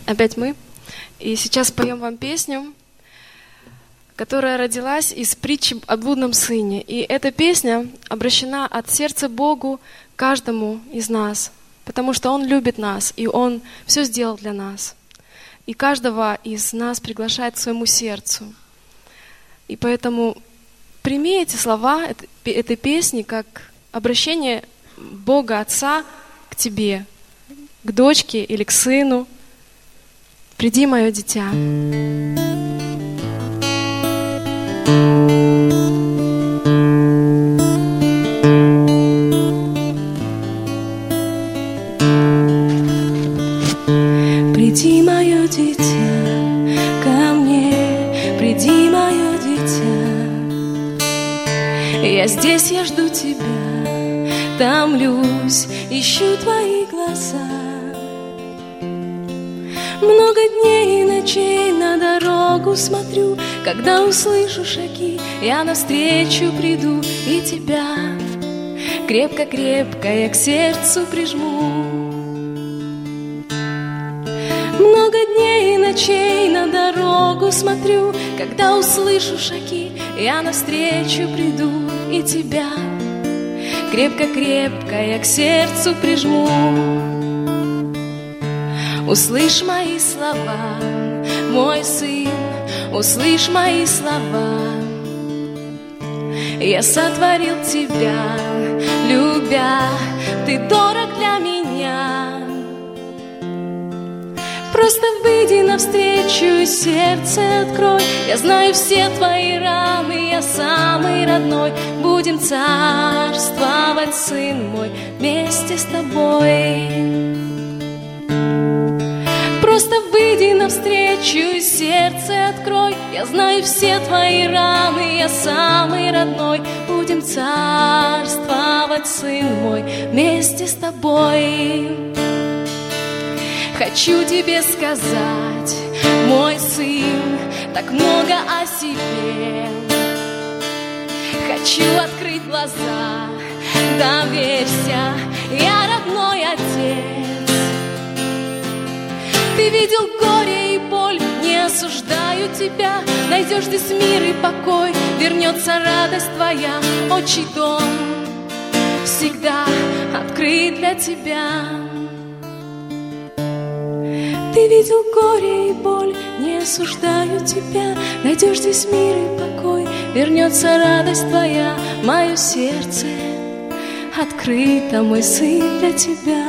Опять мы. И сейчас поем вам песню, которая родилась из притчи о блудном сыне. И эта песня обращена от сердца Богу каждому из нас, потому что Он любит нас, и Он все сделал для нас. И каждого из нас приглашает к своему сердцу. И поэтому прими эти слова этой песни как обращение Бога Отца к тебе, к дочке или к сыну. «Приди, мое дитя». Приди, мое дитя, ко мне, приди, мое дитя. Я здесь, я жду тебя, томлюсь, ищу твои глаза. Много дней и ночей на дорогу смотрю, когда услышу шаги, я навстречу приду и тебя крепко-крепко я к сердцу прижму. Много дней и ночей на дорогу смотрю, когда услышу шаги, я навстречу приду и тебя крепко-крепко я к сердцу прижму. Услышь мои слова, мой сын, услышь мои слова. Я сотворил тебя, любя, ты дорог для меня. Просто выйди навстречу и сердце открой. Я знаю все твои раны, я самый родной. Будем царствовать, сын мой, вместе с тобой. Просто выйди навстречу и сердце открой. Я знаю все твои раны, я самый родной. Будем царствовать, сын мой, вместе с тобой. Хочу тебе сказать, мой сын, так много о себе. Хочу открыть глаза, доверься, я родной отец. Ты видел горе и боль, не осуждаю тебя. Найдешь здесь мир и покой, вернется радость твоя. Отчий дом всегда открыт для тебя. Ты видел горе и боль, не осуждаю тебя. Найдешь здесь мир и покой, вернется радость твоя. Мое сердце открыто, мой сын, для тебя.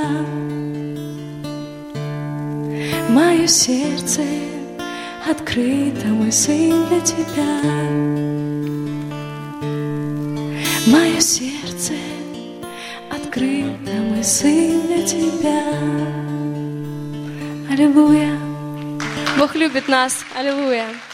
Мое сердце открыто, мой сын, для тебя. Мое сердце открыто, мой сын, для тебя. Аллилуйя. Бог любит нас. Аллилуйя.